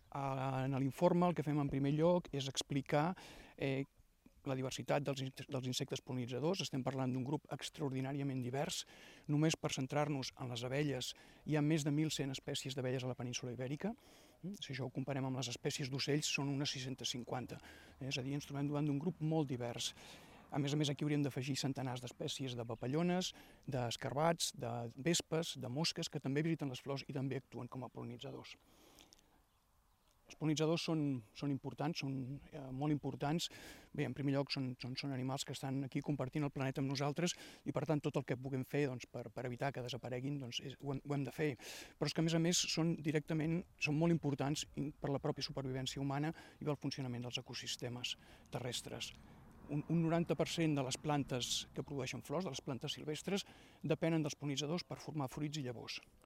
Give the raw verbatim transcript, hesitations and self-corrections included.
En l'informe el que fem en primer lloc és explicar eh, la diversitat dels, dels insectes pol·linitzadors. Estem parlant d'un grup extraordinàriament divers. Només per centrar-nos en les abelles hi ha més de mil cent espècies d'abelles a la península Ibèrica. Si això ho comparem amb les espècies d'ocells, són unes sis-centes cinquanta. És a dir, ens trobem davant d'un grup molt divers. A més a més, aquí hauríem d'afegir centenars d'espècies de papallones, d'escarbats, de vespes, de mosques, que també visiten les flors i també actuen com a pol·linitzadors. Els pol·linitzadors són, són importants, són eh, molt importants. Bé, en primer lloc, són, són, són animals que estan aquí compartint el planeta amb nosaltres i, per tant, tot el que puguem fer doncs, per, per evitar que desapareguin doncs, és, ho, hem, ho hem de fer. Però és que, a més a més, són directament són molt importants per la pròpia supervivència humana i pel funcionament dels ecosistemes terrestres. Un, un noranta per cent de les plantes que produeixen flors, de les plantes silvestres, depenen dels pol·linitzadors per formar fruits i llavors.